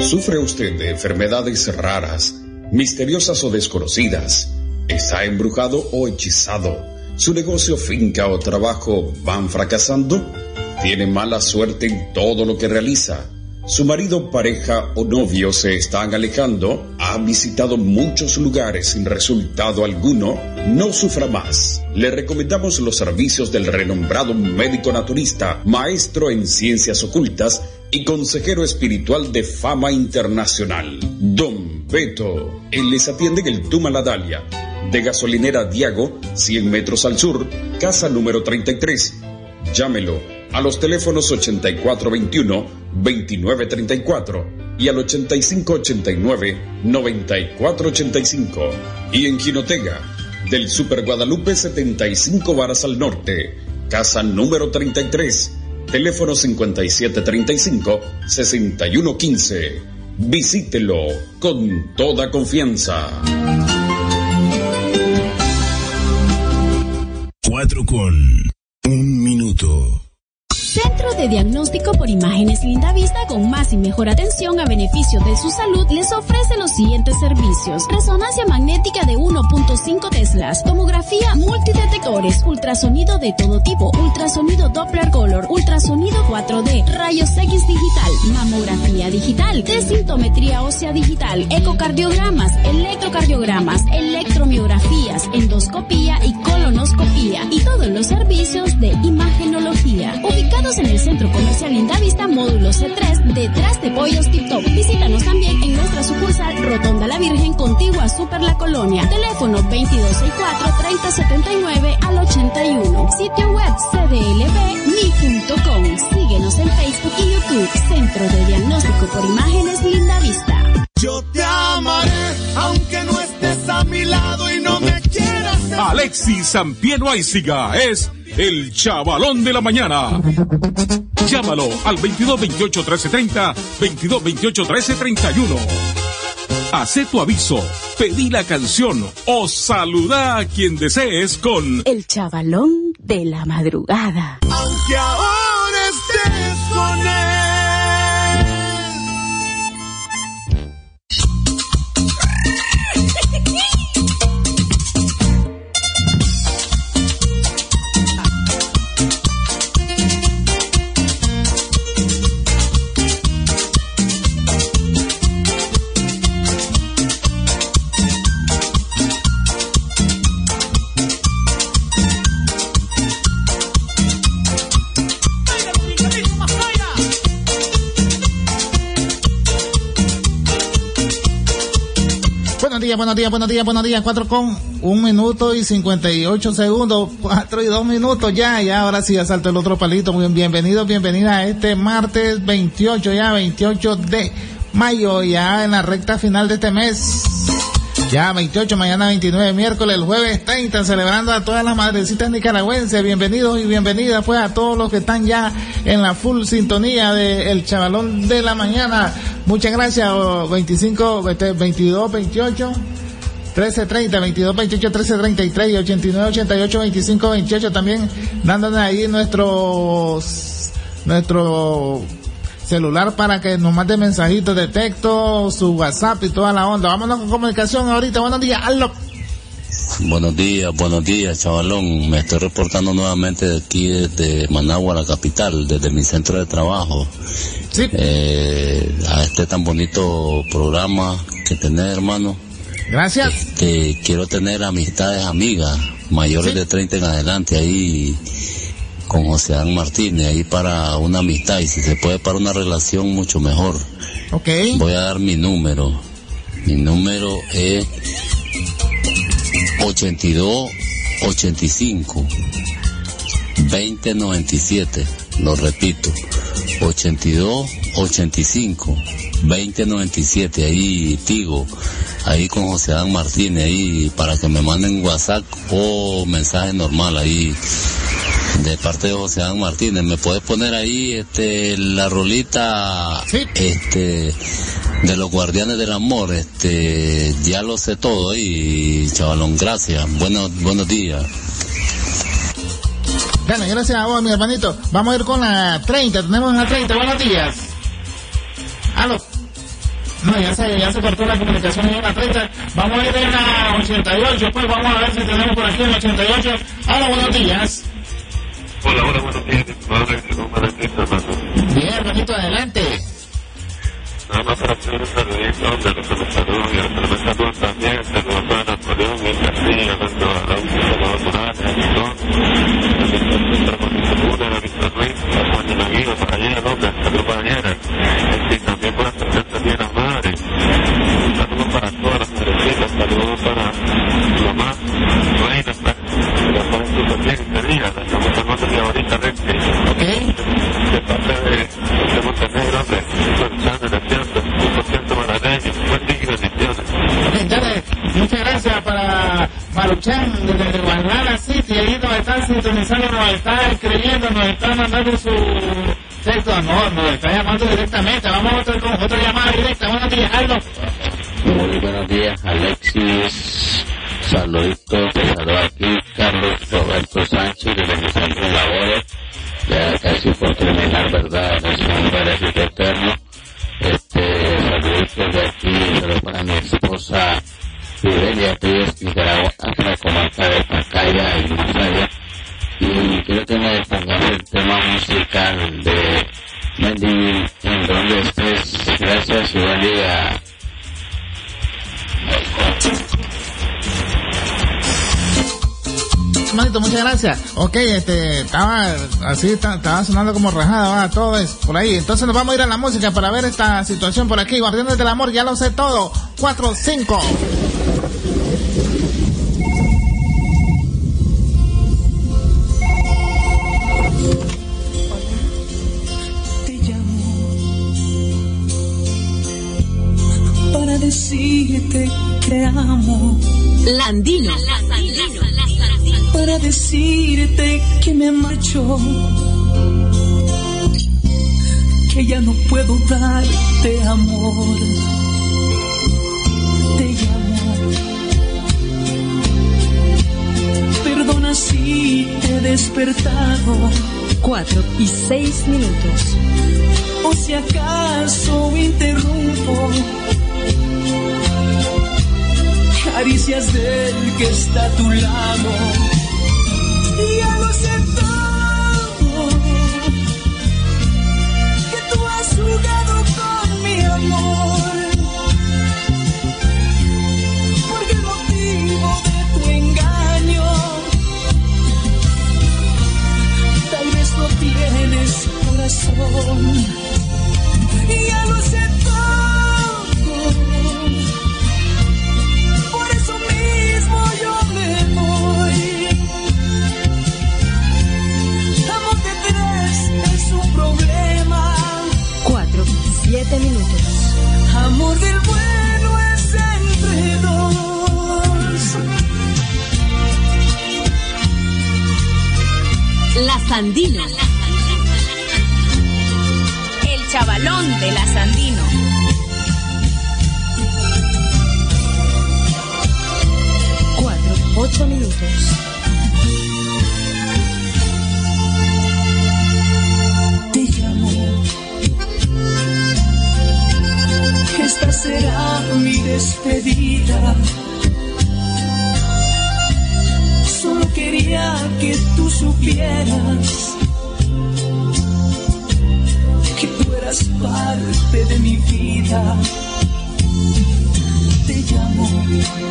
¿Sufre usted de enfermedades raras, misteriosas o desconocidas? ¿Está embrujado o hechizado? ¿Su negocio, finca o trabajo van fracasando? ¿Tiene mala suerte en todo lo que realiza? ¿Su marido, pareja o novio se están alejando? ¿Ha visitado muchos lugares sin resultado alguno? No sufra más. Le recomendamos los servicios del renombrado médico naturista, maestro en ciencias ocultas y consejero espiritual de fama internacional, Don Beto. Él les atiende en el Tuma-La Dalia, de Gasolinera Diago, 100 metros al sur, casa número 33. Llámelo a los teléfonos 8421-2934 y al 8589-9485. Y en Jinotega, del Super Guadalupe 75 varas al norte, casa número 33, teléfono 5735-6115. Visítelo con toda confianza. 4:01 minuto. Centro de Diagnóstico por Imágenes Lindavista, con más y mejor atención a beneficio de su salud, les ofrece los siguientes servicios: resonancia magnética de 1.5 teslas, tomografía multidetectores, ultrasonido de todo tipo, ultrasonido Doppler Color, ultrasonido 4D, rayos X digital, mamografía digital, desintometría ósea digital, ecocardiogramas, electrocardiogramas, electromiografías, endoscopía y colonoscopía, y todos los servicios de imagenología. Ubicados en el Centro Comercial Lindavista, módulo C3, detrás de Pollos Tip Top. Visítanos también en nuestra sucursal Rotonda La Virgen, contigua a Super La Colonia. Teléfono 2264-3079-81. Sitio web cdlbmi.com. Síguenos en Facebook y YouTube. Centro de Diagnóstico por Imágenes Lindavista. Yo te amaré, aunque no estés a mi lado y no me quieras. Alexis Sampiero Aiziga es el chavalón de la mañana. Llámalo al 2228-1330, 2228-1331. Hacé tu aviso, pedí la canción o saluda a quien desees con el chavalón de la madrugada. Aunque ahora estés con él. Buenos días, 4:01 minuto y 58 segundos, 4:02 minutos, ya, ahora sí, ya saltó el otro palito. Muy bienvenidos, bienvenida a este martes 28 de mayo, ya en la recta final de este mes. Ya 28, mañana 29, miércoles, el jueves 30, celebrando a todas las madrecitas nicaragüenses. Bienvenidos y bienvenidas pues a todos los que están ya en la full sintonía de El Chavalón de la Mañana. Muchas gracias. 22, 28, 1330, 22, 28, 1333 y 89, 88, 25, 28. También dándonos ahí nuestro celular para que nos mande mensajitos de texto, su WhatsApp y toda la onda. Vámonos con comunicación ahorita. Buenos días, aló. Buenos días, chavalón. Me estoy reportando nuevamente de aquí desde Managua, la capital, desde mi centro de trabajo. Sí. A este tan bonito programa que tenés, hermano. Gracias. Quiero tener amigas mayores de 30 en adelante ahí con José Adán Martínez, ahí para una amistad, y si se puede para una relación mucho mejor. Okay. Voy a dar mi número. Mi número es 8285-2097. Lo repito, 8285-2097. Ahí Tigo, ahí con José Adán Martínez, ahí para que me manden WhatsApp o mensaje normal ahí de parte de José Adán Martínez. Me puedes poner ahí la rolita, sí, de los Guardianes del Amor. Ya lo sé todo ahí, chavalón. Gracias. Buenos días. Bueno, gracias a vos, mi hermanito. Vamos a ir con la 30. Tenemos la 30. Buenos días. Aló. No, ya se cortó la comunicación en la 30. Vamos a ir en la 88, pues vamos a ver si tenemos por aquí en la 88. Hola, buenos días. Hola, buenos días. Bien, Benito, adelante. Nada más para hacer un saludito de los que me saludan y los que me saludan también. Saludos para Napoleón y Castillo, tanto a la Salvador Morales, a Gistón, a Víctor Ruiz, a Juan de Naguido, para allá, ¿dónde? Saludos para allá. Y también para hacer también a madre. Saludos para todas las madrecitas, saludos para mi mamá, Reina, que la ponen súper bien este día. La estamos llamando de ahorita, Rexy. Ok. De parte de Montenegro, hombre, escuchando el asiento, 100% malagueño, buen día y bendiciones. Entonces, muchas gracias para Maruchan desde Guadalajara City, ahí nos están sintonizando, nos está escribiendo, nos está mandando su texto, nos está llamando directamente. Vamos a otra llamada directa. Buenos días, Aldo. Muy buenos días, Alexis. Saluditos, te saludo aquí, Carlos Roberto Sánchez, desde mi centro de labores, ya casi por terminar, ¿verdad? El Señor Berecito Eterno. Saluditos de aquí, saludos para mi esposa Fidelia Pérez, Nicaragua, hasta la comarca de Pacaya y más allá. Y quiero que me pongas el tema musical de Mendy, en donde estés. Gracias y buen día. Manito, muchas gracias. Ok, estaba sonando como rajada, todo es por ahí. Entonces nos vamos a ir a la música para ver esta situación por aquí. Guardianes del Amor, ya lo sé todo. 4-5. Te llamo para decirte que amo. Landino. Para decirte que me marcho, que ya no puedo darte amor. Te llamo, perdona si te he despertado. 4:06. O si acaso interrumpo caricias del que está a tu lado. Ya lo sé todo, que tú has jugado con mi amor, porque el motivo de tu engaño tal vez no tienes corazón. Ya lo sé todo, por eso mismo yo me voy. Amor de tres es un problema. 4:07. Amor del bueno es entre dos. La Sandino. El chavalón de la Sandino. 4:08. Te llamo, esta será mi despedida. Solo quería que tú supieras que tú eras parte de mi vida. Te llamo,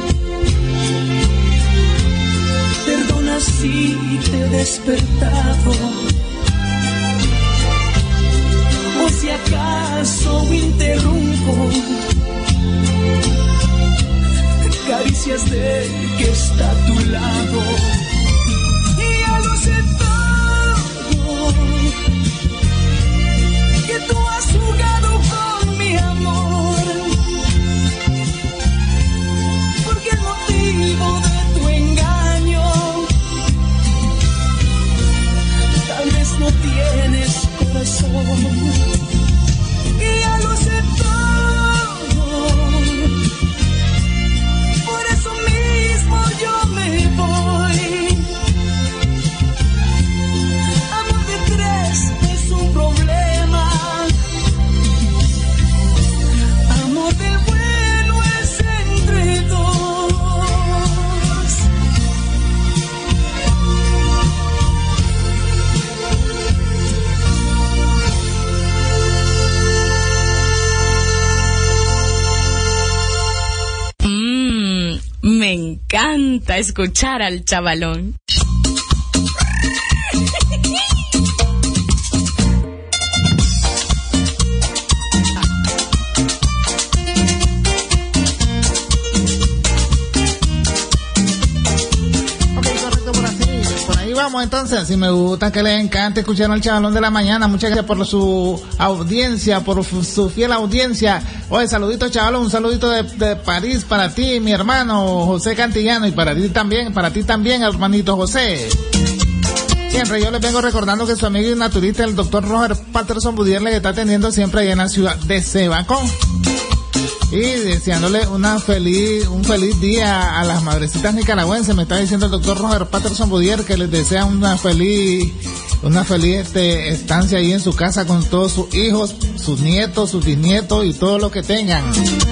perdona si te he despertado, o si acaso interrumpo caricias del que está a tu lado. Y ya lo sé todo, que tú has jugado con mi amor, porque el motivo de tu engaño tal vez no tienes corazón. Y ya lo sé todo, por eso mismo yo me voy. Me encanta escuchar al Chavalón. Vamos entonces, si me gusta que les encante escuchar al Chavalón de la Mañana. Muchas gracias por su audiencia, por su fiel audiencia. Oye, saludito Chavalón, un saludito de París para ti, mi hermano José Cantillano, y para ti también, hermanito José. Siempre yo les vengo recordando que su amigo y naturista, el doctor Roger Patterson Budier, le está atendiendo siempre allá en la ciudad de Sebacón. Y deseándole un feliz día a las madrecitas nicaragüenses. Me está diciendo el doctor Roger Patterson Budier que les desea una feliz estancia ahí en su casa con todos sus hijos, sus nietos, sus bisnietos y todo lo que tengan.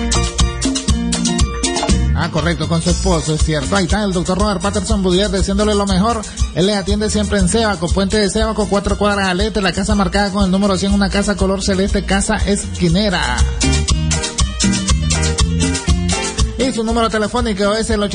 Ah, correcto, con su esposo, es cierto. Ahí está el doctor Roger Patterson Budier deseándole lo mejor. Él les atiende siempre en Sebaco, Puente de Sebaco, 4 cuadras al este, la casa marcada con el número 100, una casa color celeste, casa esquinera. Y su número telefónico es el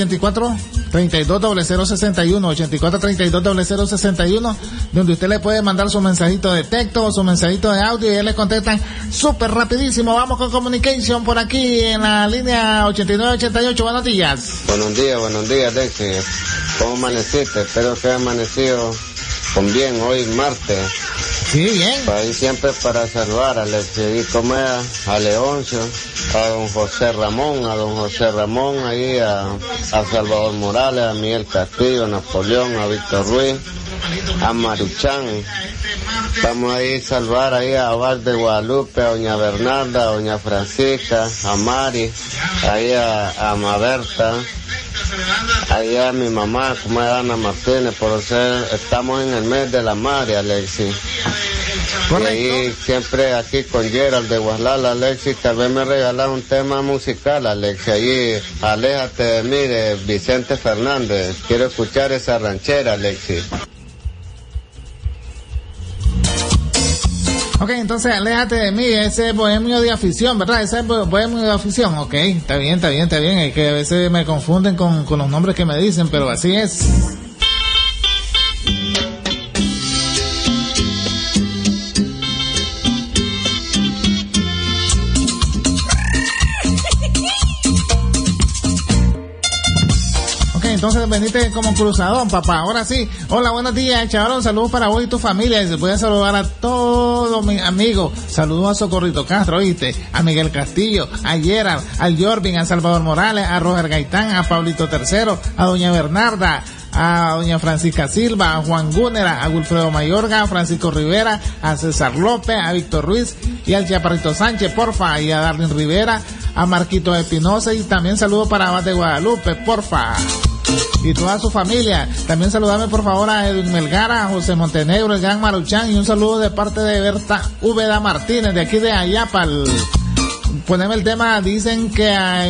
84-320061, 84-320061, donde usted le puede mandar su mensajito de texto o su mensajito de audio y ellos le contestan súper rapidísimo. Vamos con communication por aquí en la línea 8988. Buenos días. Buenos días, Dexy. ¿Cómo amaneciste? Espero que haya amanecido con bien hoy martes. Sí, bien. Ahí siempre para saludar a Alexis, como es, a Leoncio, a don José Ramón, ahí a Salvador Morales, a Miguel Castillo, a Napoleón, a Víctor Ruiz, a Maruchán. Vamos a ir a salvar ahí a Val de Guadalupe, a doña Bernarda, a doña Francisca, a Mari, ahí a Maberta. Ahí a mi mamá, como es Ana Martínez, estamos en el mes de la madre, Alexis. Y ahí siempre aquí con Gerald de Guaslala, Alexis, tal vez me regalas un tema musical, Alexis. Ahí, Aléjate de mí, de Vicente Fernández. Quiero escuchar esa ranchera, Alexis. Ok, entonces Aléjate de mí, ese bohemio de afición, ¿verdad? Ese bohemio de afición, ok, está bien, es que a veces me confunden con los nombres que me dicen, pero así es. Entonces veniste como cruzadón, papá. Ahora sí. Hola, buenos días, Chavalón. Saludos para vos y tu familia. Y se puede saludar a todos mis amigos. Saludos a Socorrito Castro, ¿oíste? A Miguel Castillo, a Gerald, al Jorvin, a Salvador Morales, a Roger Gaitán, a Pablito III, a doña Bernarda, a doña Francisca Silva, a Juan Gúnera, a Wilfredo Mayorga, a Francisco Rivera, a César López, a Víctor Ruiz y al Chaparrito Sánchez, porfa, y a Darlene Rivera, a Marquito Espinosa, y también saludo para Abad de Guadalupe, porfa. Y toda su familia. También saludame por favor a Edwin Melgara, a José Montenegro, el gran Maruchán, y un saludo de parte de Berta Úbeda Martínez, de aquí de Ayapal. Poneme el tema, dicen que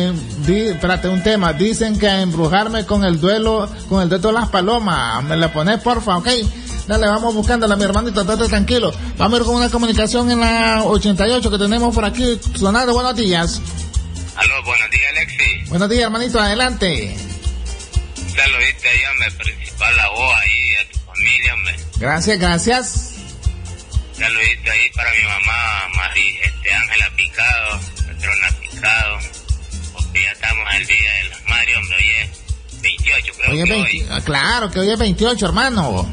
dicen que a embrujarme con el duelo de las palomas. Me la pones porfa, ok. Dale, vamos buscándola, mi hermanito, estate tranquilo. Vamos a ir con una comunicación en la 88 que tenemos por aquí sonando. Buenos días. Aló, buenos días, Alexis. Buenos días, hermanito, adelante. Saludiste ahí, hombre, principal a vos ahí, a tu familia, hombre. Gracias. Saludiste ahí para mi mamá, Ángela Picado, Petrona Picado, porque ya estamos al día de las madres, hombre, hoy es 28, creo que hoy. Claro, que hoy es 28, hermano.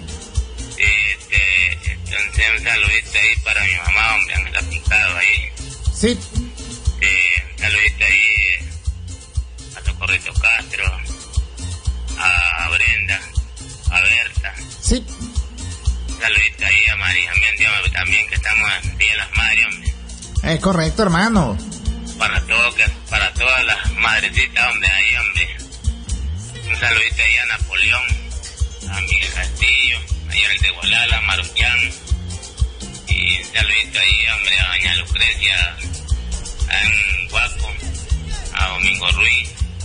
Entonces un saludiste ahí para mi mamá, hombre, Ángela Picado ahí. Sí. Saludiste ahí a Socorrito Castro, a Brenda, a Berta. Sí. Saludito ahí a María también, que estamos en Día de las Madres, hombre. Es correcto, hermano. Para todas las madrecitas, hombre, ahí, hombre. Un saludito ahí a Napoleón, a Miguel Castillo, ahí al de Gualala, a Maruchán. Y un saludito ahí, hombre, a doña Lucrecia, a Guaco, a Domingo Ruiz,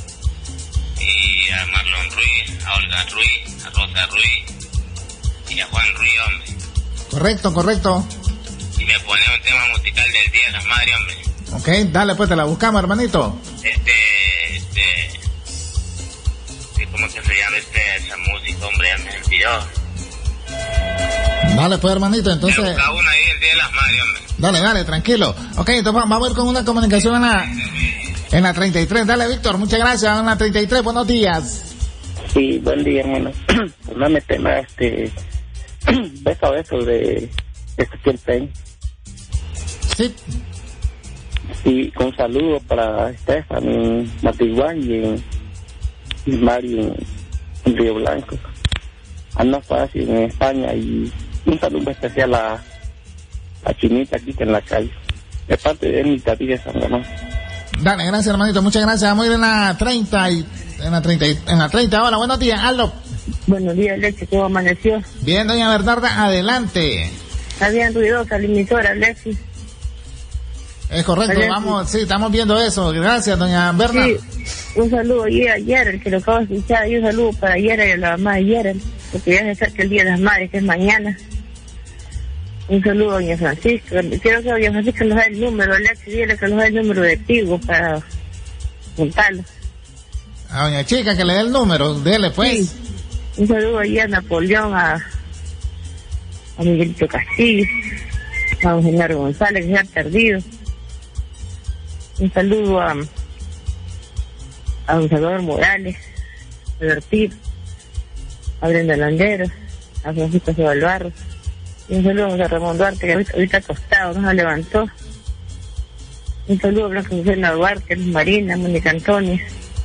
y a Marlon Ruiz, a Olga Ruiz, a Rosa Ruiz y a Juan Ruiz, hombre. Correcto. Y me pone un tema musical del Día de las Madres, hombre. Ok, dale, pues te la buscamos, hermanito. ¿cómo que se llama esa música, hombre? Ya me olvidó. Dale, pues, hermanito, entonces... Pero cada uno ahí el Día de las Madres, hombre. Dale, tranquilo. Ok, entonces vamos a ir con una comunicación en la 33. Dale, Víctor, muchas gracias. En la 33, buenos días. Sí, buen día, hermano. Dame tema, beso a beso de Ezequiel Peña. Sí. Sí, con saludos para Estefan, Matiguán y Mario en Río Blanco. Anda fácil en España y un saludo especial a Chinita aquí en la calle. De parte de mi David San Ramón. Dale, gracias, hermanito, muchas gracias. Vamos a ir en la 30 ahora. Buenos días, Aldo. Buenos días, Alexi, ¿cómo amaneció? Bien, doña Bernarda, adelante. Está bien ruidosa la emisora, Alexi. Es correcto, Alexi. Vamos, sí, estamos viendo eso. Gracias, doña Bernarda. Sí, un saludo ayer, el que lo acabo de escuchar, y un saludo para ayer y a la mamá de ayer, porque ya se acerca el Día de las Madres, que es mañana. Un saludo a doña Francisca. Quiero que doña Francisca nos dé el número, Alexi, dile que nos dé el número de Tigo para juntarlo. A doña Chica que le dé el número, dele pues. Sí. Un saludo ahí a Napoleón, a Miguelito Castillo, a don Genaro González, que se ha perdido. Un saludo a don Salvador Morales, a Bertito, a Brenda Landero, a Francisco Cebalbarro. Y un saludo a Ramón Duarte, que ahorita acostado, no se levantó. Un saludo a Blanca Susana Duarte, Luz Marina, Mónica Antonia.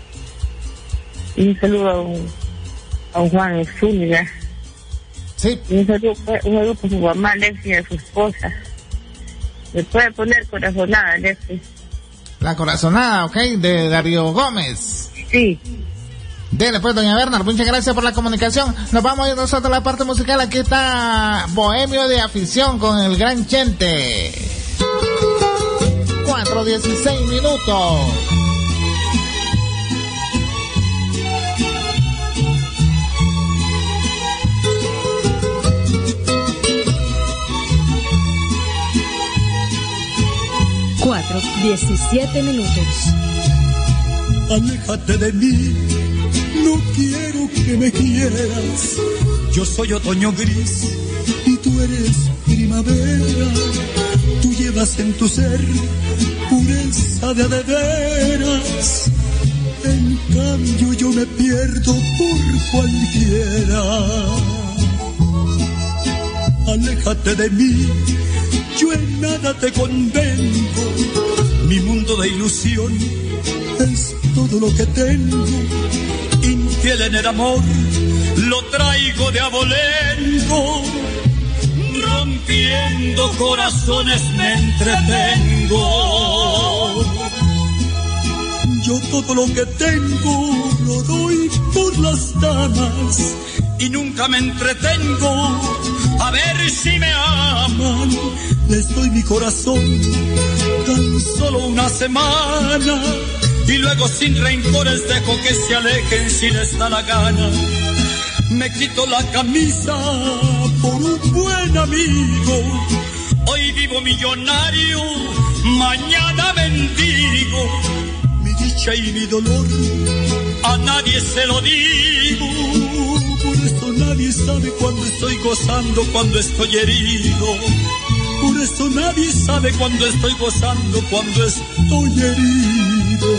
Y un saludo a un Juan Zúñiga. Sí. Y un saludo por su mamá, Alexi, y a su esposa. ¿Me puede poner corazonada, Alexi? La corazonada, ok, de Darío Gómez. Sí. Dele pues, doña Bernard, muchas gracias por la comunicación. Nos vamos a ir nosotros a la parte musical. Aquí está Bohemio de Afición con el gran Chente. 4:16 minutos. Cuatro 17 minutos. Aléjate de mí, no quiero que me quieras. Yo soy otoño gris y tú eres primavera. Tú llevas en tu ser pureza de veras. En cambio yo me pierdo por cualquiera. Aléjate de mí, yo en nada te convengo. Mi mundo de ilusión es todo lo que tengo. Infiel en el amor, lo traigo de abolengo. Rompiendo corazones me entretengo. Yo todo lo que tengo lo doy por las damas y nunca me entretengo a ver si me aman. Les doy mi corazón tan solo una semana y luego sin rencores dejo que se alejen si les da la gana. Me quito la camisa por un buen amigo. Hoy vivo millonario, mañana mendigo. Mi dicha y mi dolor a nadie se lo digo. Por eso nadie sabe cuando estoy gozando, cuando estoy herido. Por eso nadie sabe cuando estoy gozando, cuando estoy herido.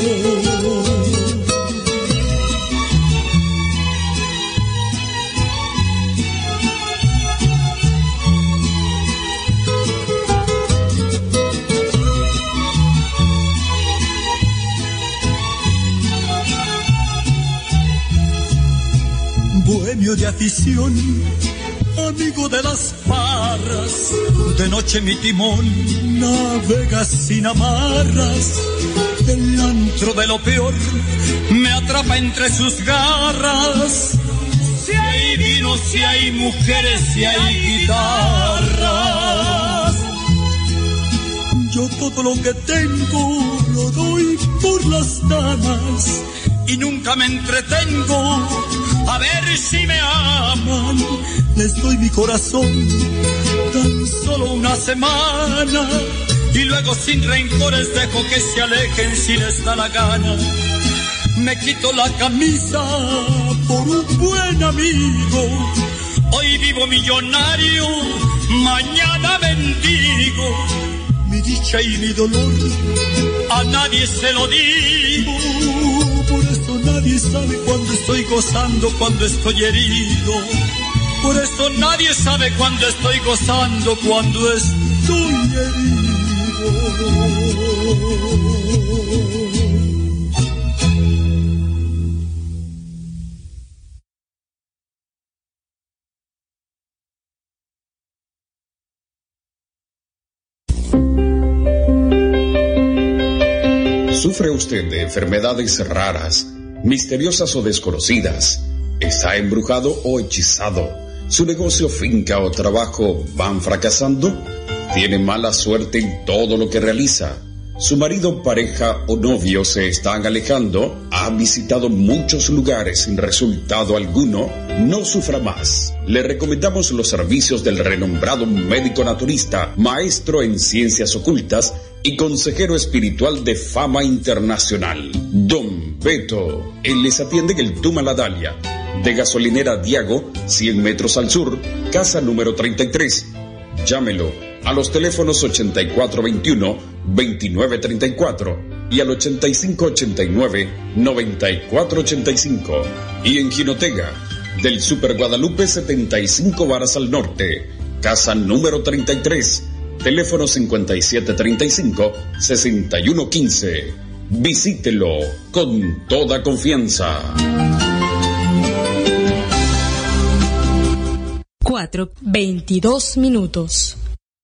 Bohemio de afición, amigo de las parras, de noche mi timón navega sin amarras. El antro de lo peor me atrapa entre sus garras. Si hay vino, si hay mujeres, si hay guitarras. Yo todo lo que tengo lo doy por las damas y nunca me entretengo a ver si me aman. Les doy mi corazón tan solo una semana y luego sin rencores dejo que se alejen si les da la gana. Me quito la camisa por un buen amigo. Hoy vivo millonario, mañana mendigo. Mi dicha y mi dolor a nadie se lo digo. Por eso nadie sabe cuando estoy gozando, cuando estoy herido. Por eso nadie sabe cuando estoy gozando, cuando estoy herido. ¿Sufre usted de enfermedades raras, misteriosas o desconocidas? ¿Está embrujado o hechizado? ¿Su negocio, finca o trabajo van fracasando? ¿Tiene mala suerte en todo lo que realiza? ¿Su marido, pareja o novio se están alejando? ¿Ha visitado muchos lugares sin resultado alguno? No sufra más. Le recomendamos los servicios del renombrado médico naturista, maestro en ciencias ocultas y consejero espiritual de fama internacional, Don Beto. Él les atiende en el Tumaladalia, de gasolinera Diago, 100 metros al sur, casa número 33. Llámelo a los teléfonos 8421-2934 y al 8589-9485. Y en Jinotega, del Super Guadalupe 75 varas al norte, casa número 33. Teléfono 5735-6115. Visítelo con toda confianza. 4:22.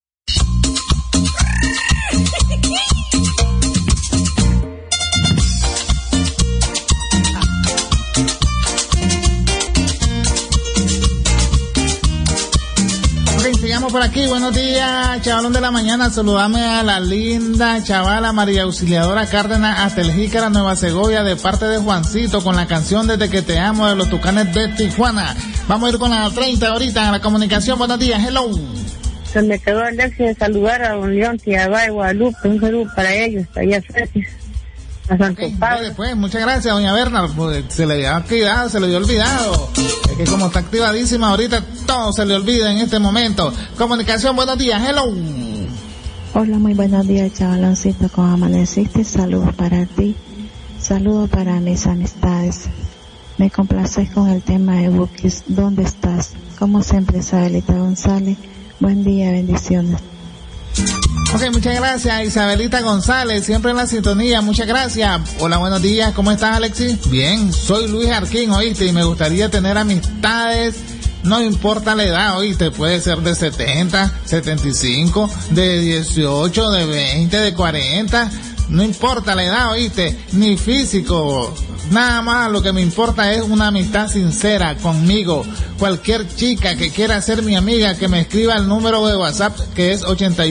Sigamos por aquí. Buenos días, chavalón de la mañana. Saludame a la linda chavala María Auxiliadora Cárdenas hasta el Jícara, Nueva Segovia, de parte de Juancito, con la canción Desde que te amo de los Tucanes de Tijuana. Vamos a ir con la 30 ahorita en la comunicación. Buenos días, hello. Se me quedó Alexia de saludar a don León, Tiabá y Guadalupe. Un saludo para ellos, allá a Santo Pablo. Después, muchas gracias, doña Berna. Pues, se le había quedado, se le había olvidado. Es que como está activadísima ahorita, todo se le olvida en este momento. Comunicación, buenos días, hello. Hola, muy buenos días, chavaloncito, ¿cómo amaneciste? Saludos para ti, saludos para mis amistades. Me complaces con el tema de Bukis, ¿dónde estás? Como siempre, Isabelita González. Buen día, bendiciones. Ok, muchas gracias, Isabelita González, siempre en la sintonía, muchas gracias. Hola, buenos días, ¿cómo estás, Alexis? Bien, soy Luis Arquín, oíste, y me gustaría tener amistades, no importa la edad, oíste, puede ser de 70, 75, de 18, de 20, de 40, no importa la edad, oíste, ni físico. Nada más lo que me importa es una amistad sincera conmigo. Cualquier chica que quiera ser mi amiga, que me escriba el número de WhatsApp, que es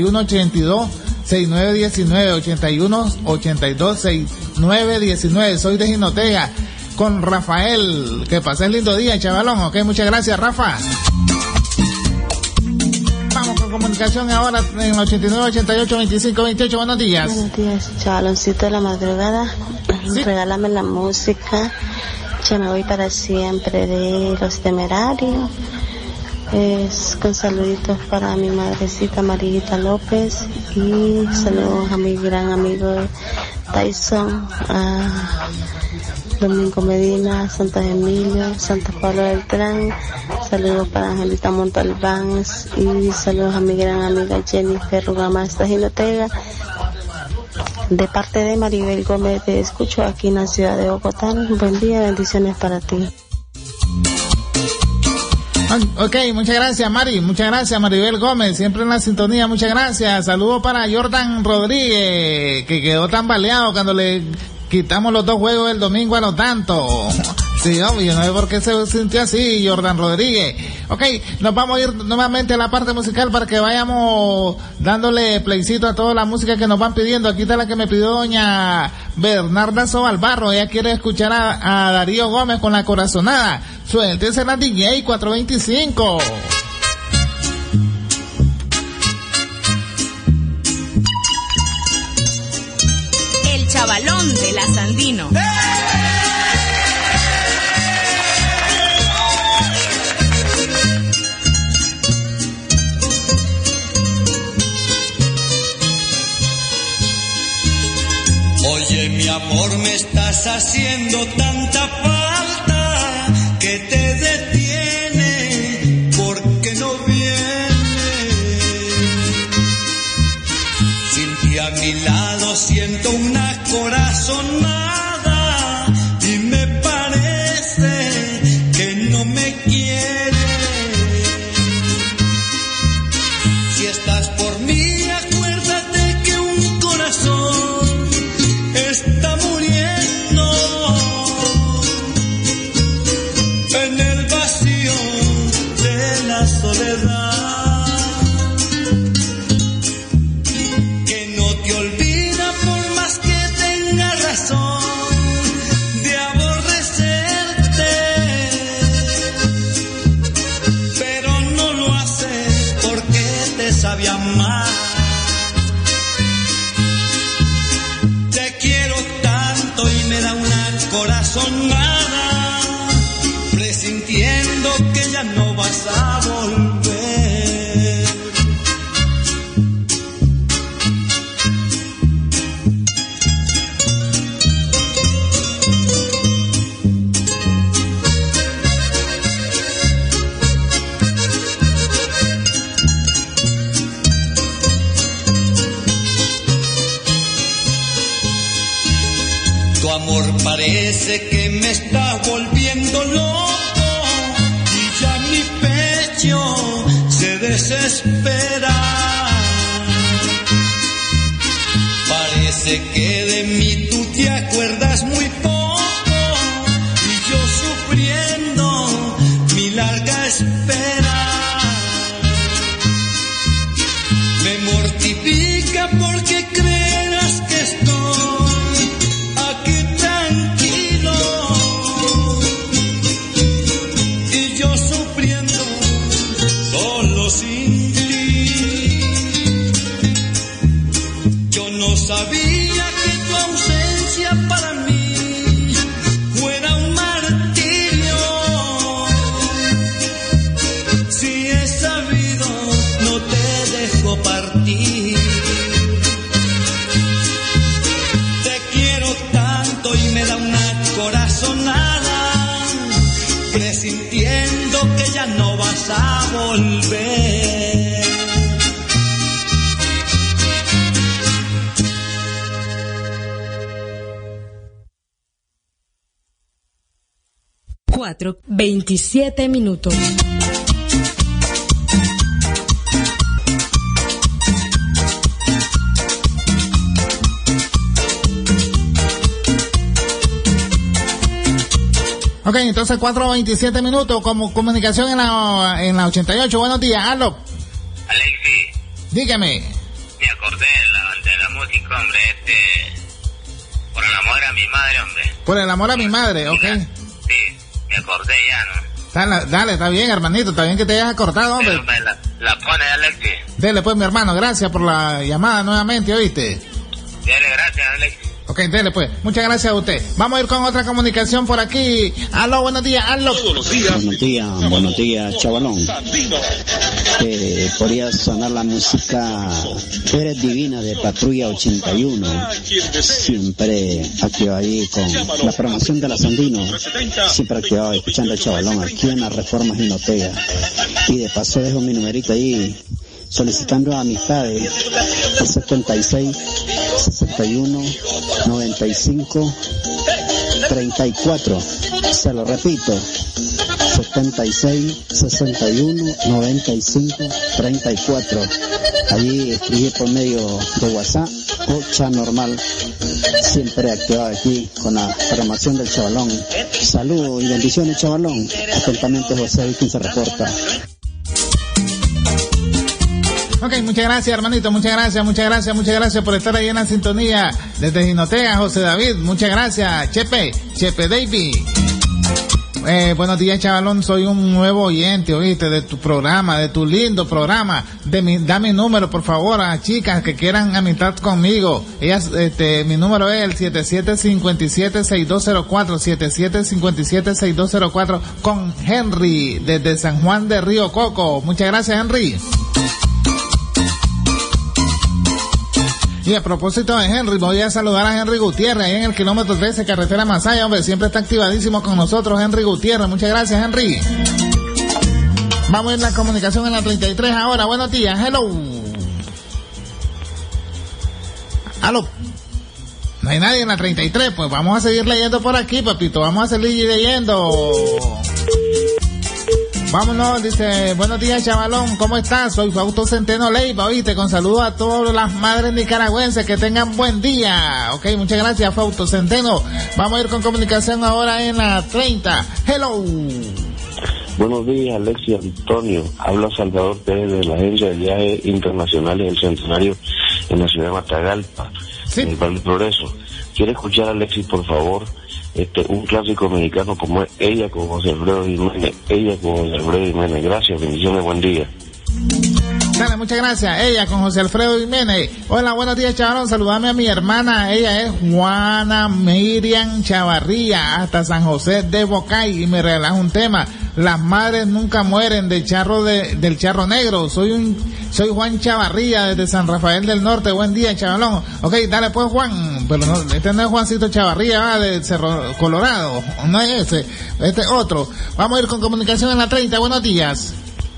8182-6919, 8182-6919. Soy de Jinotega, con Rafael. Que pases lindo día, chavalón. Ok, muchas gracias, Rafa. Vamos con comunicación ahora en el 8988-2528. Buenos días. Buenos días, chavaloncito de la madrugada. ¿Sí? Regálame la música. Ya me voy para siempre de Los Temerarios. Con saluditos para mi madrecita Marita López y saludos a mi gran amigo Tyson, a Domingo Medina, Santa Emilio, Santa Pablo Beltrán. Saludos para Angelita Montalbán y saludos a mi gran amiga Jennifer Rugama de Jinotega. De parte de Maribel Gómez, te escucho aquí en la ciudad de Bogotá. Buen día, bendiciones para ti. Ok, muchas gracias, Mari. Muchas gracias, Maribel Gómez. Siempre en la sintonía, muchas gracias. Saludos para Jordan Rodríguez, que quedó tan baleado cuando le quitamos los 2 juegos el domingo a los tantos. Sí, obvio, no sé por qué se sintió así, Jordan Rodríguez. Ok, nos vamos a ir nuevamente a la parte musical para que vayamos dándole playcito a toda la música que nos van pidiendo. Aquí está la que me pidió doña Bernarda Sobalbarro. Ella quiere escuchar a Darío Gómez con La Corazonada. Suéltese la DJ 425. El chavalón de la Sandino. haciendo tanta falta que te detiene porque no viene. Sin ti a mi lado siento una corazonada y me parece que no me quiere. Si estás por mí, acuérdate que un corazón está muriendo en el vacío de la soledad, que no te olvida por más que tenga razón de aborrecerte, pero no lo hace porque te sabe amar. Te quiero tanto y me da una corazonada, presintiendo que ya no vas a volver. Tu amor parece que me está volviendo loco y ya mi pecho se desespera. Parece que de mí tú te acuerdas muy poco y yo sufriendo mi larga espera. Me mortifica porque creas que estoy aquí tranquilo y yo sufriendo solo sin ti. Yo no sabía que tu ausencia para mí fuera un martirio. Si he sabido, no te dejo partir. Te quiero tanto y me da una corazonada, presintiendo que ya no vas a volver. Cuatro 27 minutos. Ok, entonces 4:27 minutos, como comunicación en la 88. Buenos días, aló. Alexi, Dígame. me acordé de la música, hombre, por el amor a mi madre, hombre. Por el amor a mi madre, ok. Sí, me acordé ya, ¿no? Dale, está bien, hermanito, está bien que te hayas acordado, hombre. Pero me la pone, Alexi. Dele pues, mi hermano, gracias por la llamada nuevamente, ¿oíste? Dale, gracias, Alexi. Ok, dele pues, muchas gracias a usted. Vamos a ir con otra comunicación por aquí. Aló, buenos días, aló. Buenos días, chavalón. Podría sonar la música Tú eres divina de Patrulla 81. Siempre activado ahí con la programación de la Sandino. Siempre activado escuchando el chavalón aquí en la Reforma Ginotega. Y de paso dejo mi numerito ahí solicitando amistades 76 61 95 34. Se lo repito, 76 61 95 34. Allí escribí por medio de WhatsApp o chat normal. Siempre activado aquí con la programación del chavalón. Saludos y bendiciones, chavalón. Atentamente, José Viking se reporta. Ok, muchas gracias, hermanito, muchas gracias por estar ahí en la sintonía desde Ginotega, José David, muchas gracias, Chepe David. Buenos días, chavalón, soy un nuevo oyente, oíste, de tu programa, de tu lindo programa. Da mi número, por favor, a chicas que quieran amistad conmigo. Ellas, mi número es el 7757-6204, 7757-6204, con Henry, desde San Juan de Río Coco. Muchas gracias, Henry. Y a propósito de Henry, voy a saludar a Henry Gutiérrez, ahí en el kilómetro 13, carretera Masaya, hombre, siempre está activadísimo con nosotros, Henry Gutiérrez. Muchas gracias, Henry. Vamos a ir a la comunicación en la 33 ahora. Buenos días, hello. Aló. No hay nadie en la 33, pues vamos a seguir leyendo por aquí, papito, vamos a seguir leyendo. Vámonos, dice, buenos días, chavalón, ¿cómo estás? Soy Fausto Centeno Leiva, oíste, con saludos a todas las madres nicaragüenses, que tengan buen día. Ok, muchas gracias, Fausto Centeno. Vamos a ir con comunicación ahora en la 30. Hello. Buenos días, Alexis Antonio. Habla Salvador Pérez de la Agencia de Viajes Internacionales del Centenario en la ciudad de Matagalpa, en el Valle Progreso. Quiero escuchar a Alexis, por favor, un clásico mexicano como es Ella con José Alfredo Jiménez. Ella con José Alfredo Jiménez. Gracias, bendiciones, buen día. Dale, muchas gracias. Ella con José Alfredo Jiménez. Hola, buenos días, chavalón. Saludame a mi hermana. Ella es Juana Miriam Chavarría, hasta San José de Bocay. Y me regalas un tema. Las madres nunca mueren, del Charro Negro. Soy Juan Chavarría, desde San Rafael del Norte. Buen día, chavalón. Ok, dale pues, Juan. Pero no, este no es Juancito Chavarría, de Cerro Colorado. No es ese. Este es otro. Vamos a ir con comunicación en la 30. Buenos días.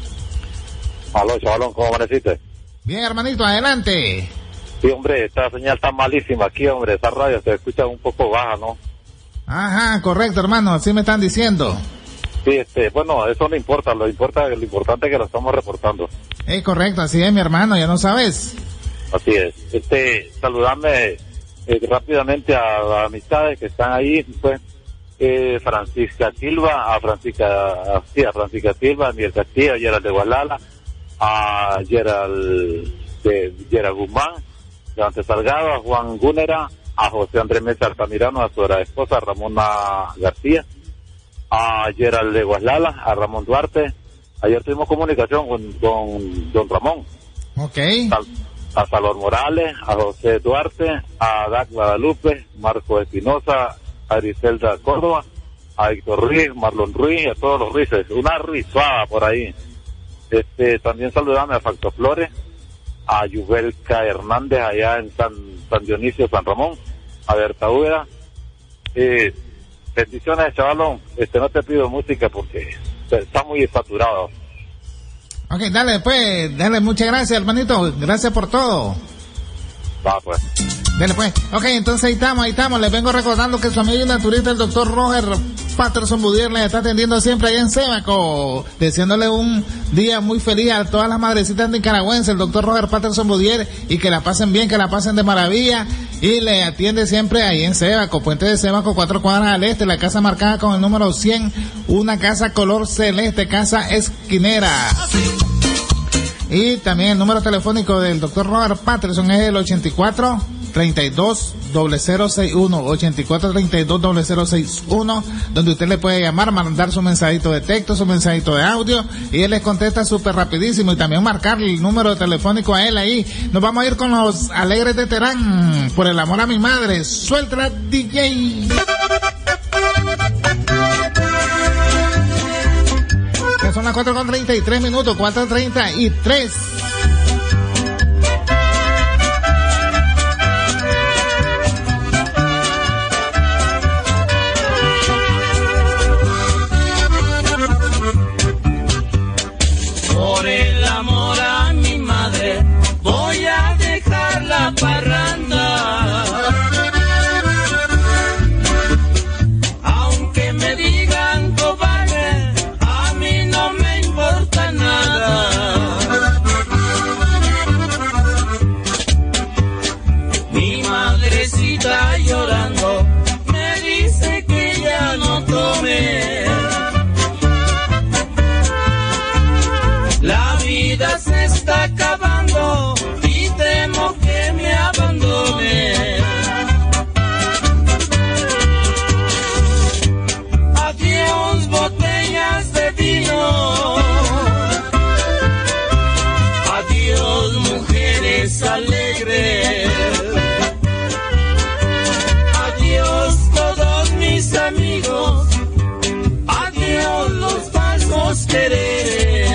Aló, chavalón, ¿cómo amaneciste? Bien, hermanito, adelante. Sí, hombre, esta señal está malísima aquí, hombre, esta radio se escucha un poco baja, ¿no? Ajá, correcto, hermano, así me están diciendo. Sí, bueno, eso no importa, lo importante es que lo estamos reportando. Correcto, así es, mi hermano, ya no sabes. Así es. Saludame rápidamente a las amistades que están ahí, pues, Francisca Silva, a Francisca Silva, a Miguel Castillo, a Gerald de Gualala, a Gerald Guzmán, Dante Salgado, a Juan Gúnera, a José Andrés Mesa Altamirano, a su esposa Ramona García, a Gerald de Guaslala, a Ramón Duarte. Ayer tuvimos comunicación con don Ramón. Ok. A Salvador Morales, a José Duarte, a Dac Guadalupe, Marco Espinosa, a Griselda Córdoba, a Héctor Ruiz, Marlon Ruiz, a todos los Ruizes, una rizada por ahí. También saludame a Facto Flores, a Yubelka Hernández allá en San Dionisio, San Ramón, a Berta Úbeda. Bendiciones, chavalón. No te pido música porque está muy saturado. Ok, dale pues, muchas gracias, hermanito, gracias por todo. Va pues. Dale pues. Ok, entonces ahí estamos. Les vengo recordando que su amigo y naturista, el doctor Roger Patterson Budier, les está atendiendo siempre allá en Sémaco, deseándole un día muy feliz a todas las madrecitas nicaragüenses, el doctor Roger Patterson Budier, y que la pasen bien, que la pasen de maravilla, y le atiende siempre ahí en Sémaco, Puente de Sémaco, 4 cuadras al este, la casa marcada con el número 100, una casa color celeste, casa esquinera. Y también el número telefónico del doctor Robert Patterson es el 84-32-0061, 84-32-0061, donde usted le puede llamar, mandar su mensajito de texto, su mensajito de audio, y él les contesta súper rapidísimo, y también marcar el número telefónico a él ahí. Nos vamos a ir con los Alegres de Terán, por el amor a mi madre. Suelta DJ. Son las 4:33 minutos, 4:33. Por el amor a mi madre, voy a dejar la parranda. Aunque me digan cobarde, a mí no me importa nada. Mi madrecita llorando me dice que ya no tome. La vida se está acabando y temo que me abandone. Adiós botellas de vino. Adiós mujeres alegres. Adiós todos mis amigos. Adiós los falsos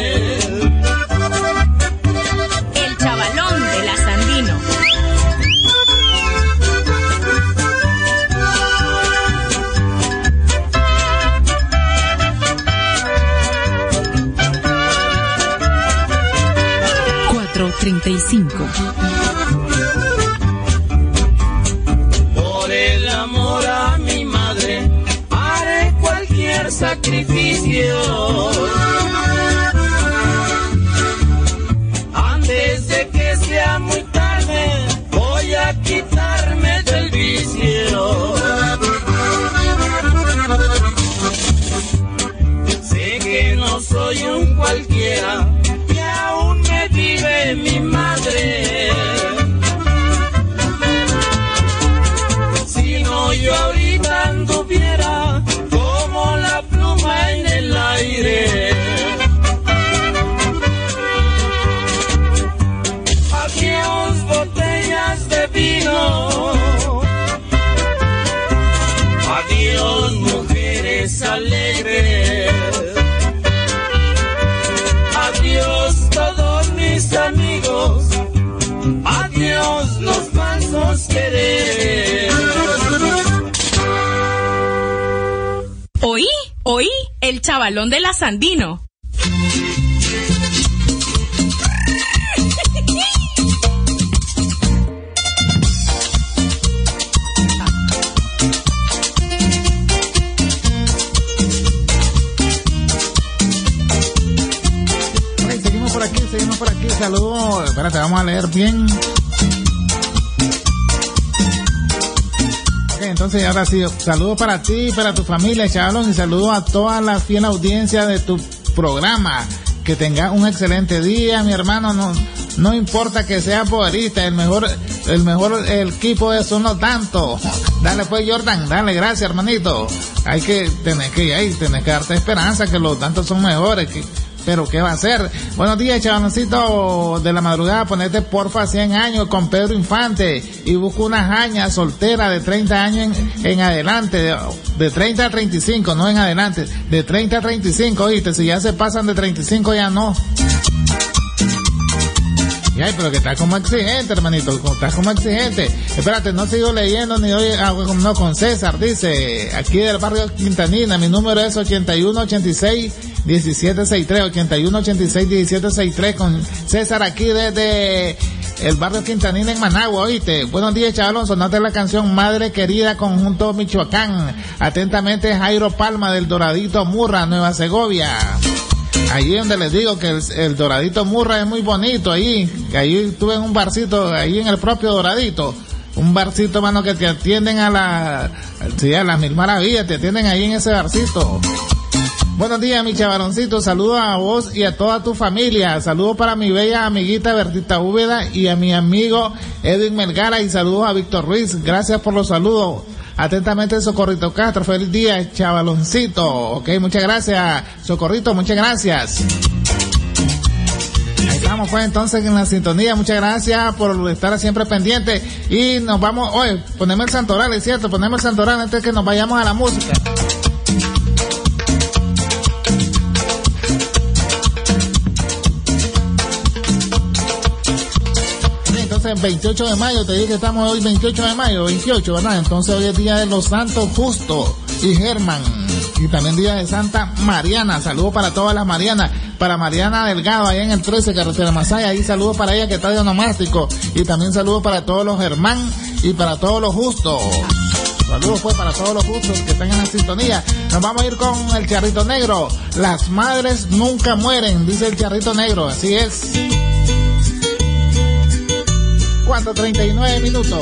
quereres. El chavalón de la Sandino. 35. Por el amor a mi madre, haré cualquier sacrificio. Antes de que sea muy tarde, voy a quitarme del vicio. Sé que no soy un cualquiera, que aún me vive mi madre. Si no, yo ahorita anduviera como la pluma en el aire. Adiós botellas de vino, adiós mujeres alegres, adiós todos mis amigos, adiós los falsos quereres. Oí, el chavalón de la Sandino. Seguimos por aquí, saludos, espérate, vamos a leer bien. Ok, entonces ahora sí, saludos para ti, para tu familia, chavalón, y saludos a toda la fiel audiencia de tu programa. Que tengas un excelente día, mi hermano, no importa que sea poderista, el mejor equipo de eso no tanto. Dale pues, Jordan, dale, gracias, hermanito. Hay que tener que darte esperanza que los tantos son mejores, pero ¿qué va a hacer? Buenos días, chavaloncito de la madrugada, ponete porfa 100 años con Pedro Infante y busca una jaña soltera de 30 años en adelante, de 30 a 35, no en adelante, de 30 a 35, oíste, si ya se pasan de 35 ya no. Ay, pero que estás como exigente, hermanito, estás como exigente. Espérate, no sigo leyendo ni hoy, no, con César, dice, aquí del barrio Quintanina, mi número es 8186-1763, 8186-1763, con César aquí desde el barrio Quintanina en Managua, oíste. Buenos días, chavalón, sonate la canción Madre Querida, Conjunto Michoacán. Atentamente, Jairo Palma del Doradito Murra, Nueva Segovia. Allí donde les digo que el Doradito Murra es muy bonito, ahí estuve en un barcito, ahí en el propio Doradito, un barcito, mano, que te atienden a las 1000 maravillas, te atienden ahí en ese barcito. Buenos días, mi chavaloncito, saludos a vos y a toda tu familia, saludos para mi bella amiguita Bertita Úbeda y a mi amigo Edwin Melgara, y saludos a Víctor Ruiz, gracias por los saludos. Atentamente, Socorrito Castro, feliz día, chavaloncito. Ok, muchas gracias, Socorrito, muchas gracias. Ahí estamos pues entonces en la sintonía, muchas gracias por estar siempre pendiente. Y nos vamos, oye, ponemos el santoral, es cierto, ponemos el santoral antes de que nos vayamos a la música. El 28 de mayo, te dije que estamos hoy 28 de mayo, 28, ¿verdad? Entonces hoy es día de los santos Justo y Germán, y también día de Santa Mariana. Saludos para todas las Marianas, para Mariana Delgado allá en el 13 carretera Masaya, ahí saludos para ella que está de onomástico, y también saludos para todos los Germán y para todos los Justos. Saludos pues para todos los Justos que están en la sintonía. Nos vamos a ir con el Charrito Negro. Las madres nunca mueren, dice el Charrito Negro, así es. 4:39 minutos.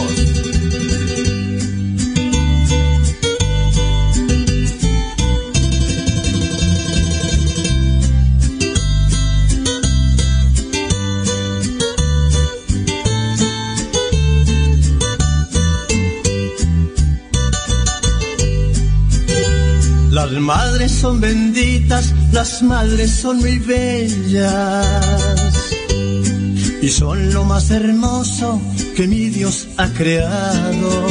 Las madres son benditas, las madres son muy bellas y son lo más hermoso que mi Dios ha creado.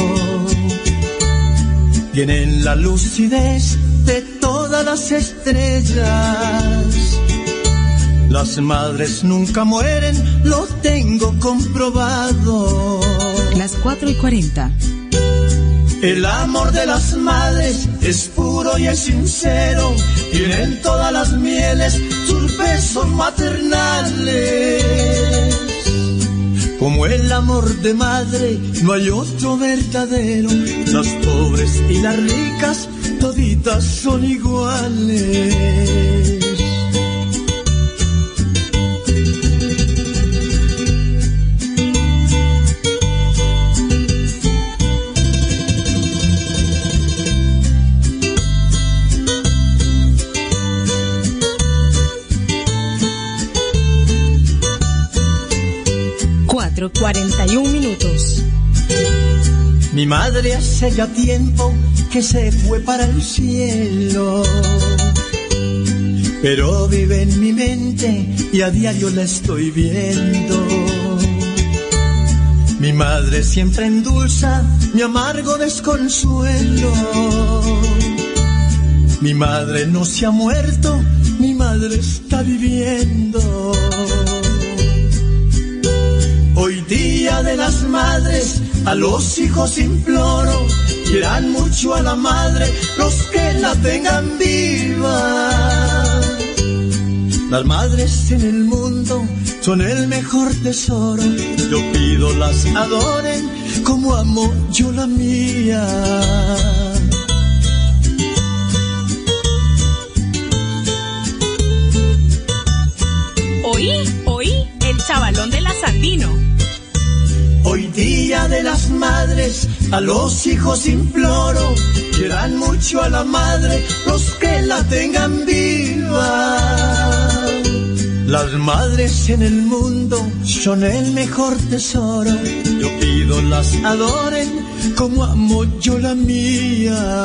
Tienen la lucidez de todas las estrellas. Las madres nunca mueren, lo tengo comprobado. Las 4:40. El amor de las madres es puro y es sincero. Tienen todas las mieles sus besos maternales. Como el amor de madre no hay otro verdadero. Las pobres y las ricas toditas son iguales. Cuatro 41 minutos. Mi madre hace ya tiempo que se fue para el cielo, pero vive en mi mente y a diario la estoy viendo. Mi madre siempre endulza mi amargo desconsuelo. Mi madre no se ha muerto, mi madre está viviendo. Hoy día de las madres, a los hijos imploro, quieran mucho a la madre los que la tengan viva. Las madres en el mundo son el mejor tesoro, yo pido las adoren como amo yo la mía. Hoy, el chavalón de la Sandino. Hoy día de las madres, a los hijos imploro, quieran mucho a la madre los que la tengan viva. Las madres en el mundo son el mejor tesoro, yo pido las adoren como amo yo la mía.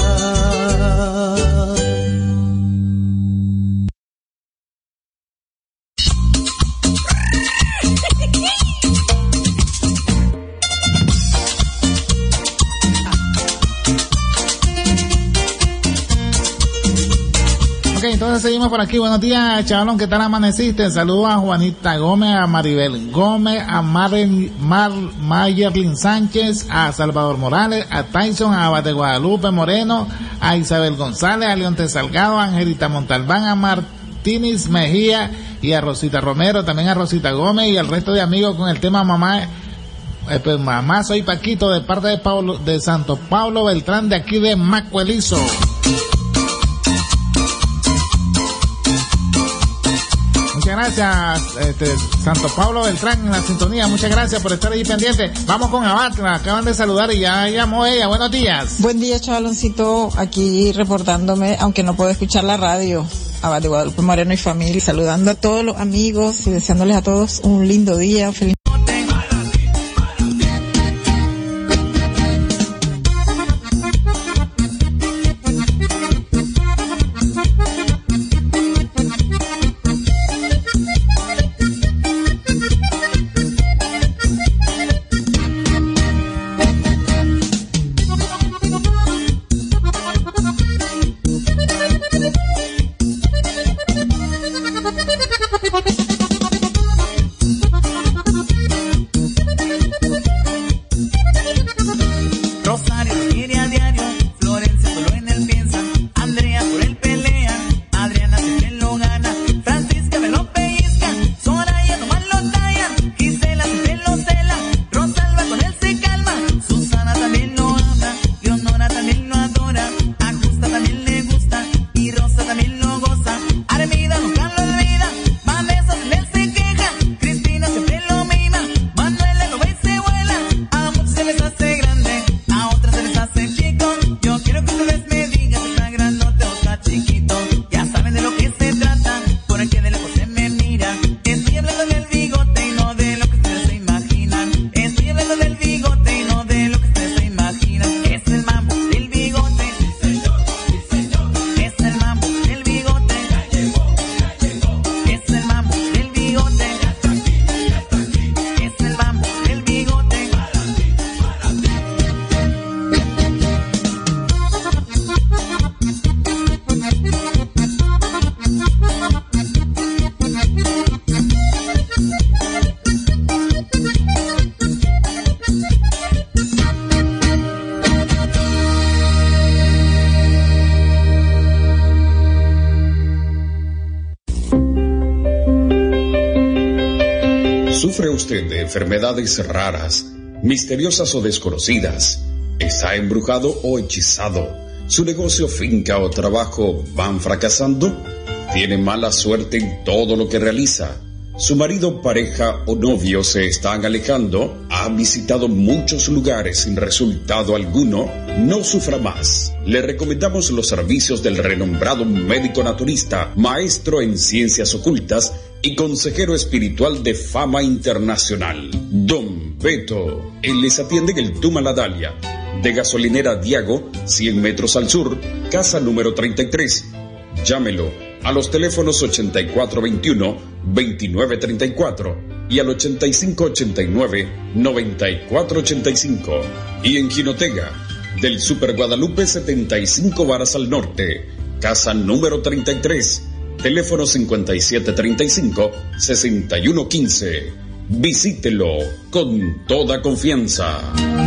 Entonces seguimos por aquí. Buenos días, chavalón, ¿qué tal amaneciste? Saludos a Juanita Gómez, a Maribel Gómez, a Mayerlin Sánchez, a Salvador Morales, a Tyson, a Abad de Guadalupe Moreno, a Isabel González, a Leonte Salgado, a Angelita Montalbán, a Martínez Mejía y a Rosita Romero, también a Rosita Gómez y al resto de amigos con el tema Mamá. Pues mamá, soy Paquito, de parte de Pablo, de Santo Pablo Beltrán, de aquí de Macuelizo. Muchas gracias, Santo Pablo Beltrán en la sintonía. Muchas gracias por estar ahí pendiente. Vamos con Abad, me acaban de saludar y ya llamó ella. Buenos días. Buen día, chavaloncito, aquí reportándome, aunque no puedo escuchar la radio. Abad de Guadalupe Moreno y familia, saludando a todos los amigos y deseándoles a todos un lindo día, feliz. ¿Sufre usted de enfermedades raras, misteriosas o desconocidas? ¿Está embrujado o hechizado? ¿Su negocio, finca o trabajo van fracasando? ¿Tiene mala suerte en todo lo que realiza? ¿Su marido, pareja o novio se están alejando? ¿Ha visitado muchos lugares sin resultado alguno? No sufra más. Le recomendamos los servicios del renombrado médico naturista, maestro en ciencias ocultas y consejero espiritual de fama internacional, Don Beto. Él les atiende en el Tumaladalia, de Gasolinera Diago, 100 metros al sur, casa número 33. Llámelo a los teléfonos 8421-2934 y al 8589-9485. Y en Jinotega, del Super Guadalupe 75 varas al norte, casa número 33, teléfono 5735-6115. Visítelo con toda confianza.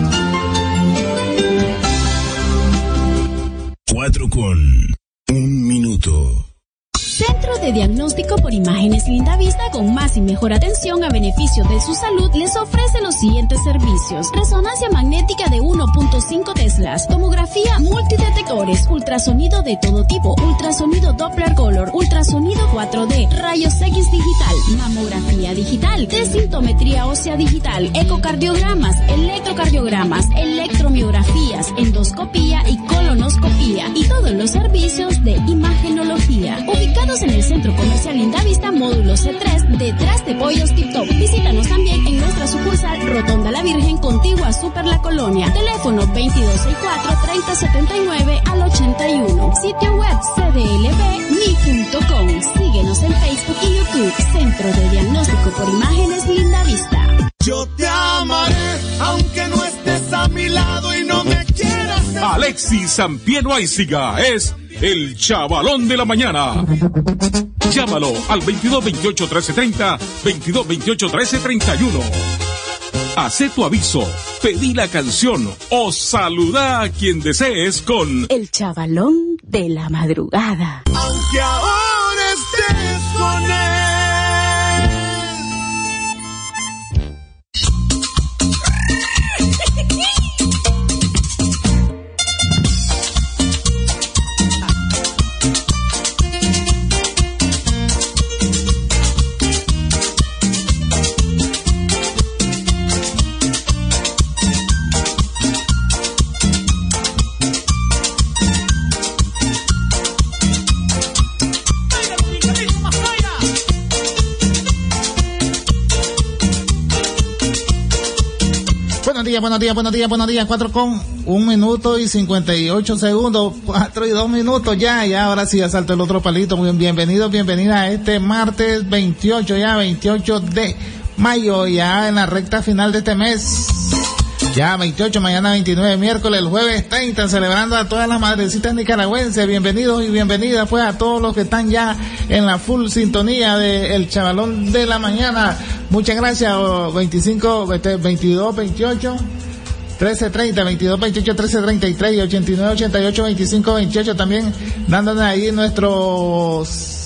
4:01. Centro de Diagnóstico por Imágenes Lindavista, con más y mejor atención a beneficio de su salud, les ofrece los siguientes servicios: resonancia magnética de 1.5 teslas, tomografía multidetectores, ultrasonido de todo tipo, ultrasonido Doppler Color, ultrasonido 4D, rayos X digital, mamografía digital, desintometría ósea digital, ecocardiogramas, electrocardiogramas, electromiografías, endoscopía y colonoscopía, y todos los servicios de imagenología. Ubicados en el Centro Comercial Lindavista, módulo C3, detrás de Pollos Tip Top. Visítanos también en nuestra sucursal Rotonda La Virgen, contigua a Super La Colonia. Teléfono 2264-3079 al 81. Sitio web cdlbmi.com. Síguenos en Facebook y YouTube. Centro de Diagnóstico por Imágenes Lindavista. Yo te amaré, aunque no estés a mi lado y no me quieras. Alexis Sampiero Aiziga es el chavalón de la mañana. Llámalo al 2228-1330, 2228-1331. Hacé tu aviso, pedí la canción o saluda a quien desees con el chavalón de la madrugada. Aunque ahora estés con él. Buenos días, 4:01 y 58 segundos, 4:02 ya, ahora sí ya salto el otro palito. Muy bienvenidos, bienvenida a este martes 28 de mayo, ya en la recta final de este mes. Ya 28, mañana 29, miércoles, el jueves 30, celebrando a todas las madrecitas nicaragüenses. Bienvenidos y bienvenidas pues a todos los que están ya en la full sintonía de El Chavalón de la Mañana. Muchas gracias. 22, 28, 1330, 22, 28, 1333 y 89, 88, 25, 28. También dándonos ahí nuestro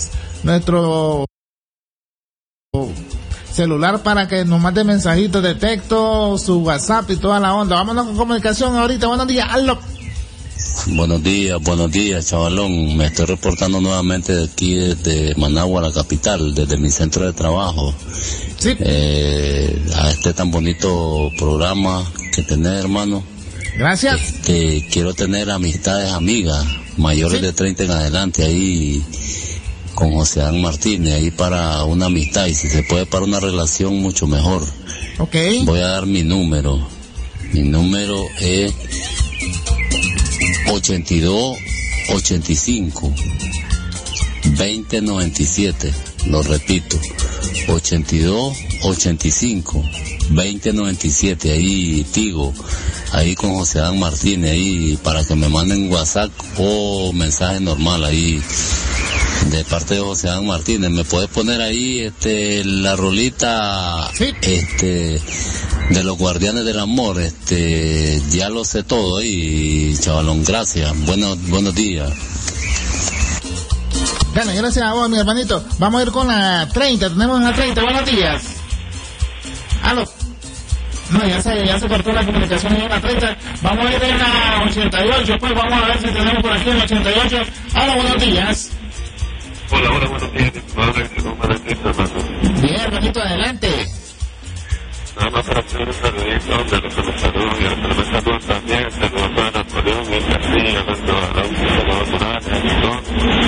celular para que nos mande mensajitos de texto, su WhatsApp y toda la onda. Vámonos con comunicación ahorita. Buenos días, Aldo. Buenos días, chavalón. Me estoy reportando nuevamente de aquí desde Managua, la capital, desde mi centro de trabajo. Sí. A este tan bonito programa que tenés, hermano. Gracias. Quiero tener amistades, amigas, mayores de 30 en adelante ahí, con José Adán Martínez, ahí para una amistad, y si se puede para una relación mucho mejor. Okay. Voy a dar mi número. Mi número es 8285-2097. Lo repito, 8285-2097. Ahí Tigo, ahí con José Adán Martínez, ahí para que me manden WhatsApp o mensaje normal ahí. De parte de José Adán Martínez, ¿me puedes poner ahí la rolita de los Guardianes del Amor? Ya lo sé todo ahí, chavalón, gracias. Buenos días. Dale, gracias a vos, mi hermanito. Vamos a ir con la 30, tenemos la 30, buenos días. ¿Aló? No, ya se cortó la comunicación en la 30. Vamos a ir en la 88, pues vamos a ver si tenemos por aquí en la 88. Hola, buenos días. Hola, buenos días. Bien, Benito, adelante. Nada más para hacer un saludito de los que me saludan y los que me saludan también, saludos a Napoleón y el Castillo, a Salvador Morales, a Vitón,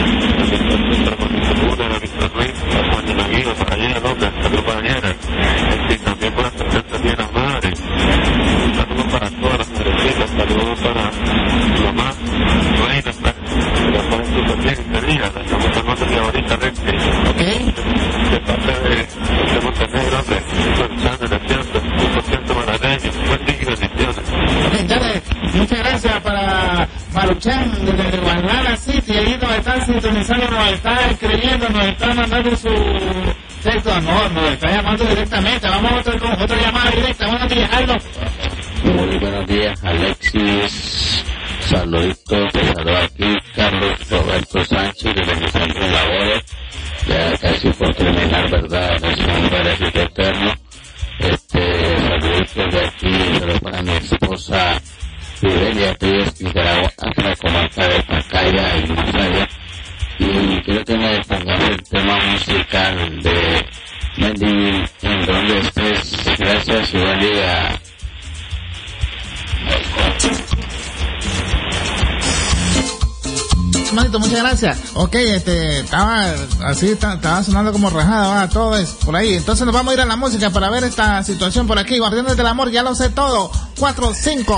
a Víctor Ruiz, a Juan de Naguido, para allá, saludos para allá, y también por atender también a madre, saludos para todas las madrecitas, saludos para su mamá, Reina, que la ponen súper bien este día, la estamos llamando de ahorita, de parte de Montenegro, escuchando el asiento, 100% malagueño, buen día y bendiciones. Dale, muchas gracias para Maruchan desde Guadalajara City, ahí nos está sintonizando, nos está escribiendo, nos está mandando su texto, nos está llamando directamente. Vamos a otra llamada directa. Buenos días, Aldo. Muy buenos días, Alexis. Saluditos, te saludo aquí, Carlos Roberto Sánchez, desde mi centro de labores, ya casi por terminar, ¿verdad? El Señor es eterno. Saluditos de aquí, saludos para mi esposa Fidelia, que es Nicaragua, hasta la comarca de Pacaya y más allá. Y quiero que me pongas el tema musical de Mendy, en donde estés. Gracias y buen día. Manito, muchas gracias. Ok, estaba sonando como rajada, todo es por ahí. Entonces nos vamos a ir a la música para ver esta situación por aquí. Guardianes del Amor, ya lo sé todo. 4-5.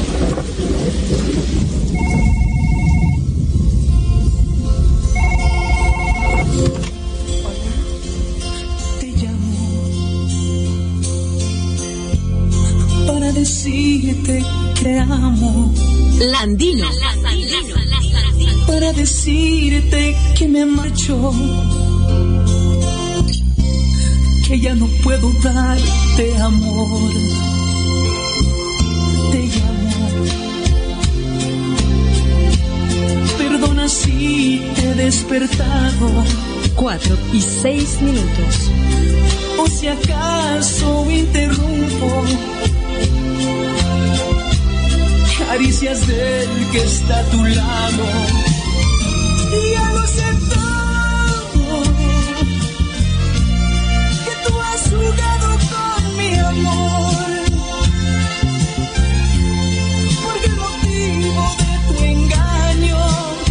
Te llamo para decirte que amo. Landino. Para decirte que me marcho, que ya no puedo darte amor. Te llamo, perdona si te he despertado. 4:06. O si acaso interrumpo caricias del que está a tu lado. Ya lo sé todo, que tú has jugado con mi amor, porque el motivo de tu engaño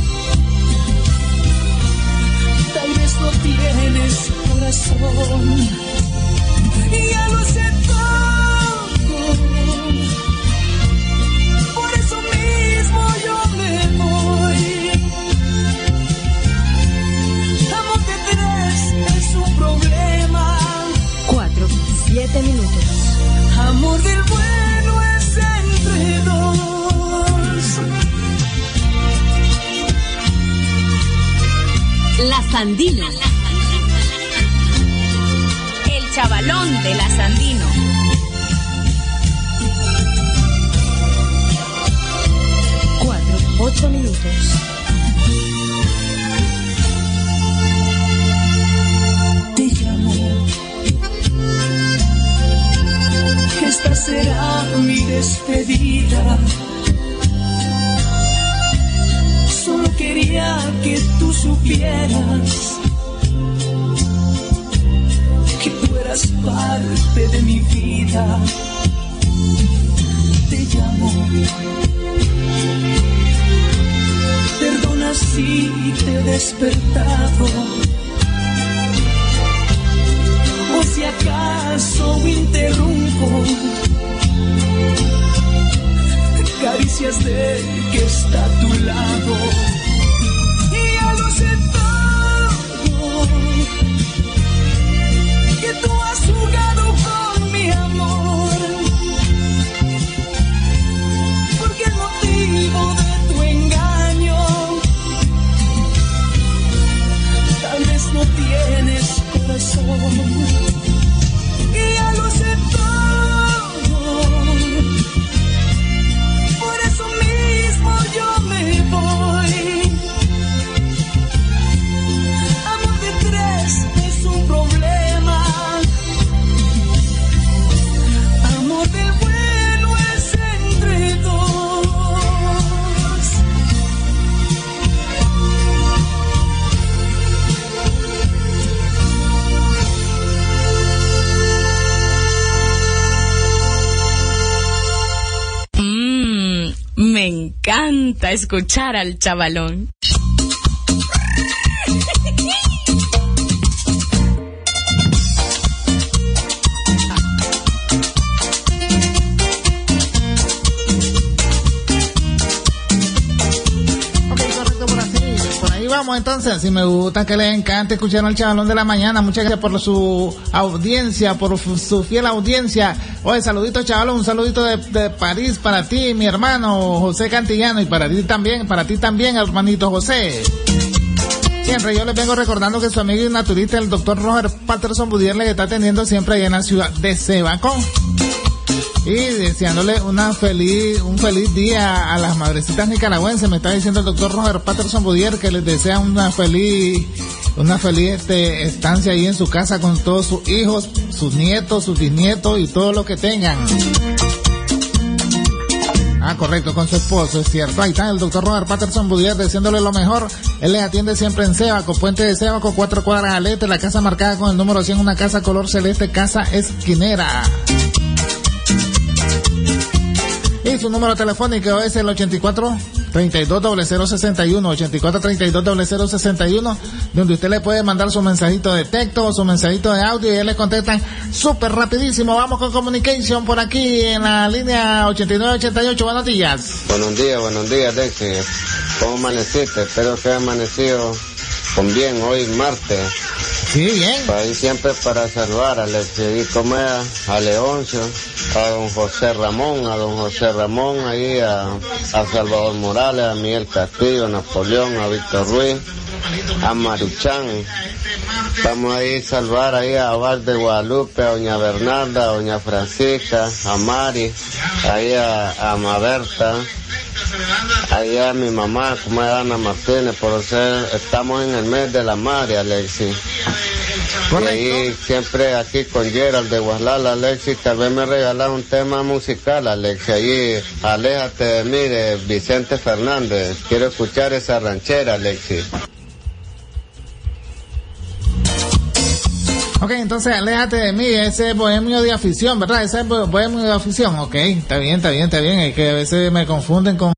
tal vez no tienes corazón. Ya lo sé todo, por eso mismo yo me voy. Amor de tres es un problema. 4:07. Amor del bueno es entre dos. La Sandino. El chavalón de la Sandino. 4:08. Te llamo, esta será mi despedida. Solo quería que tú supieras que tú eras parte de mi vida. Te llamo, perdona si te he despertado, o si acaso interrumpo caricias del que está a tu lado. Y ya lo sé todo, que tú has jugado con mi amor, porque el motivo de tu engaño tal vez no tienes corazón. Y ya lo sé todo, por eso mismo yo me voy. Amor de tres es un problema. encanta escuchar al chavalón. Vamos entonces, si me gusta que les encante escuchar al Chavalón de la Mañana. Muchas gracias por su audiencia, por su fiel audiencia. Oye, saludito Chavalón, un saludito de París para ti, mi hermano José Cantillano, y para ti también, hermanito José. Siempre yo les vengo recordando que su amigo y naturista, el doctor Roger Patterson Budier, les está atendiendo siempre allá en la ciudad de Sebacó. Y deseándole un feliz día a las madrecitas nicaragüenses. Me está diciendo el doctor Roger Patterson Budier que les desea una feliz estancia ahí en su casa con todos sus hijos, sus nietos, sus bisnietos y todo lo que tengan. Ah, correcto, con su esposo, es cierto. Ahí está el doctor Roger Patterson Budier deseándole lo mejor. Él les atiende siempre en Sebaco, Puente de Sebaco, 4 cuadras al este, la casa marcada con el número 100, una casa color celeste, casa esquinera. Y su número telefónico es el 84-320061, 84-320061, donde usted le puede mandar su mensajito de texto o su mensajito de audio y él le contestan súper rapidísimo. Vamos con Communication por aquí en la línea 8988. Buenos días. Buenos días, Dexy. ¿Cómo amaneciste? Espero que haya amanecido con bien hoy martes. Sí, bien. Ahí siempre para saludar a Alexidito Mea, a Leoncio, a don José Ramón, ahí a Salvador Morales, a Miguel Castillo, a Napoleón, a Víctor Ruiz, a Maruchán. Estamos ahí salvar ahí a Val de Guadalupe, a doña Bernarda, a doña Francisca, a Mari, ahí a Maberta. Ahí a mi mamá, como es Ana Martínez, estamos en el mes de la madre, Alexis. Correcto. Y ahí siempre aquí con Gerald de Guaslala, Alexis, tal vez me regalas un tema musical, Alexis. Ahí, Aléjate de mí, de Vicente Fernández. Quiero escuchar esa ranchera, Alexis. Ok, entonces Aléjate de mí, ese bohemio de afición, ¿verdad? Ese bohemio de afición, ok, está bien, es que a veces me confunden con